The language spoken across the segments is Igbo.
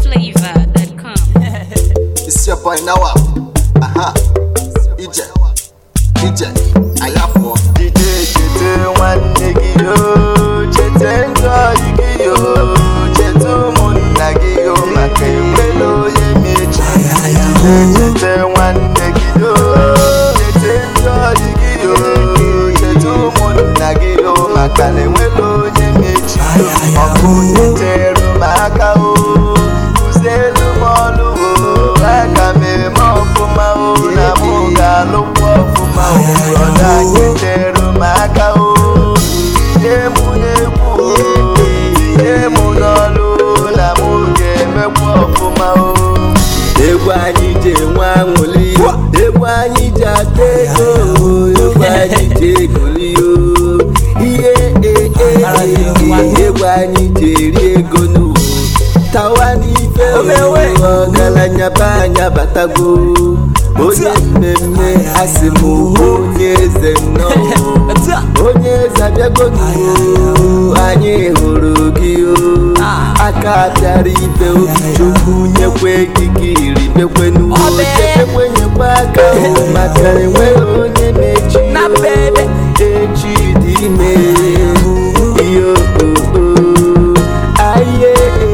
NigerFlavor.com. It's your boy Nawa. Aha. EJ. Ayafo. DJ chete nwanne gị yo, chete ndị ọyị gị yo, chete ụmụnna gị yo, maka enwela onye mechi. Chete nwanne gị yo, chete ndị ọyị gị yo, chete ụmụnna gị yo, maka na enwela onye mechi. Ọ bụ onye tere m aka o, kụzielu m ọlụ o, aga m eme ọfụma o, na mụ ga-alụkwa ọfụma o. Brọda anyị tere m aka o, tinye mụ n'egwu o, tinye mụ n'ọlụ na mụ ga-emekwa ọfụma o. Egwu anyị ji enwe aṅụrị, egwu anyị ji ata ego, egwu anyị ji egoli o. Egwu anyị ji eri ego n'ụwa, tawa n'ife ọgaranya be anya batago. Onye mmemme asị m onye eze nnọọ, onye eze abịago n'ụwa, anyị hụrụ gị o. Aka bịara ibe obi Chukwu nyekwa ekike iri bekwe n'uwe, chekwenyekwa aka o, maka enweghị onye na-echi echi dị ime iyo aye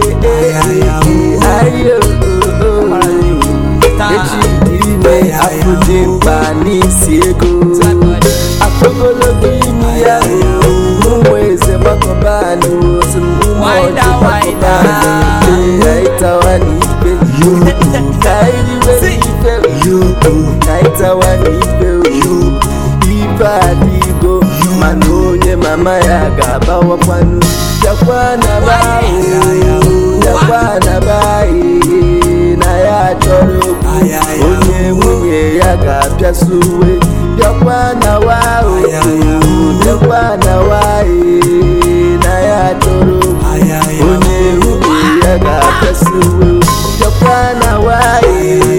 echi dị ime afọ dị mkpa n'isi ego, afọgologo imi ya ụmụ eze gbakọba n'otu ụmụ ọjị gbakọba n'itawa n'ife ka iriwe n'ife ka itawa n'ife ife adịgo, mana onye mama ya ga-abawakwanụ. Bịakwa na baị na ya chọrọ okwu, onye nwunye ya ga-abịasu uwe. Bịakwa na waị na ya chọrọ okwu, onye nwunye ya ga-abịasu uwe. Bịakwa na waị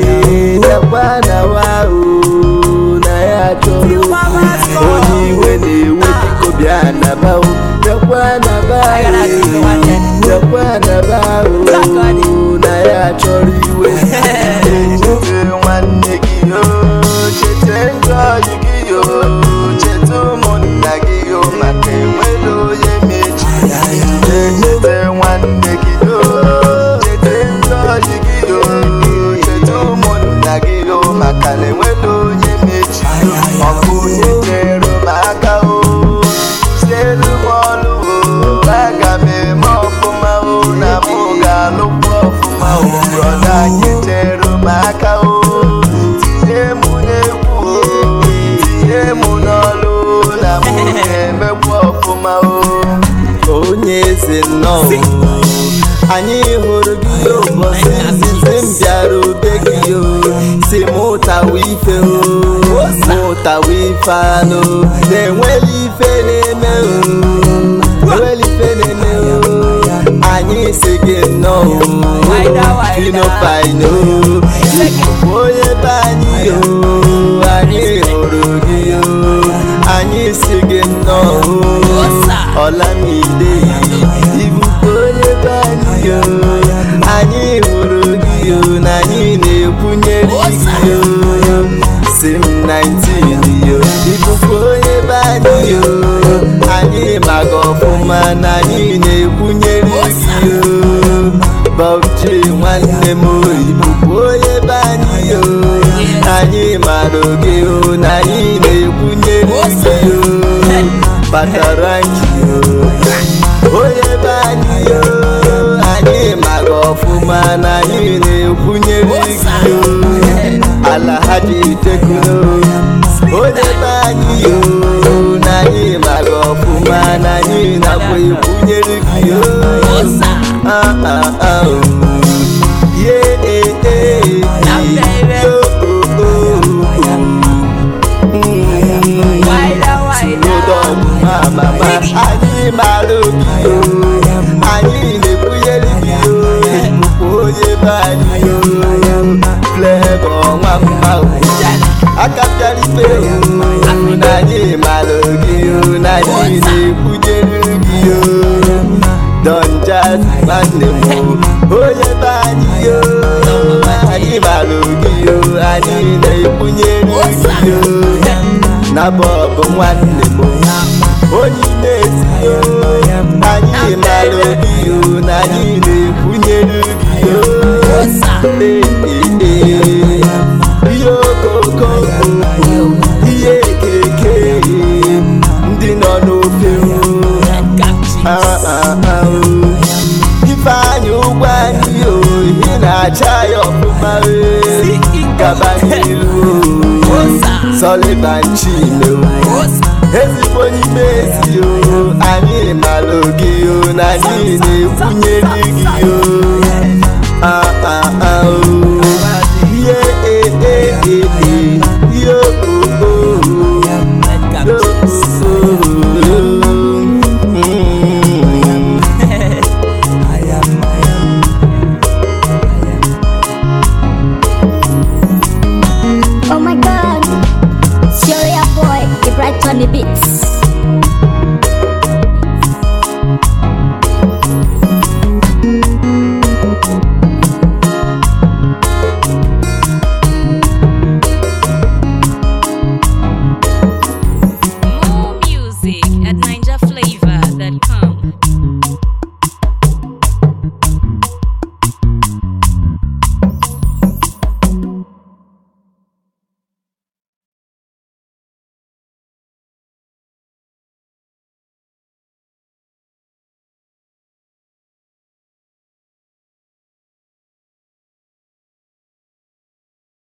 na ya chọrọ okwu, onye iwe na-ewe biko bịa na baụ. Bịakwa na baị na ya chọrọ iwe. Chete nwanne gị yo, chete ndị ọyị gị yo, chete ụmụnna gị yo, maka enwela onye mechi. Chete nwanne gị yo, chete ndị ọyị gị yo, chete ụmụnna gị yo, maka na enwela onye mechi. Ọ bụ onye tere m aka o, kụzielu m ọlụ o, aga m eme ọfụma o, na mụ ga-alụkwa ọfụma o. Brọda anyị tere m aka o, tinye mụ n'egwu o, tinye mụ n'ọlụ na mụ ga-emekwa ọfụma o. Onye eze nnọọ, anyị hụrụ gị ụbọchị izizi m bịara ube gị o, si mụtawa ife o, mụtawa ife anụ, na-enwela ife na-eme o, enwela ife na-eme o. Anyị si gị nnọọ Pino onye be anyị o, anyị hụrụ gị o, anyị si gị nnọọ Olamide Ibuka onye be anyị o, anyị hụrụ gị o, na anyị na-ekwunyere gị o. Sim 19 yo, Ibuka onye be anyị o, anyị maga ọfụma na anyị na-ekwunyere gị o. Bob J nwanne m Ibuka onye be anyị o, anyị mara gị o, na anyị na-ekwunyere gị o. Bataranki o, onye be anyị o, anyị maga ọfụma na anyị na-ekwunyere gị o. Alhaji Tekno onye be anyị o, na anyị maga ọfụma na anyị nakwa ekwunyere gị o. Anyị mara obi o, anyị na-ekwunyere gị o. Onye be anyị o, Flavour nwa mma o, aka bịara ife o, na anyị mara gị o, na anyị na-ekwunyere gị o. Don Jazzy nwanne m onye be anyị anyị na-ekwunyere gị na Bob nwanne m onye na-esi anyị mara obi na anyị na-ekwunyere gị ihe okoko ihe keke ndị nọ n'ofe Ifeanyị ụgwọ anyị ohi na-acha ya ọfụma gaba n'iru Sullivan Chime ezigbo n'ime ezi anyị mara gị na anyị na-ekwunyere gị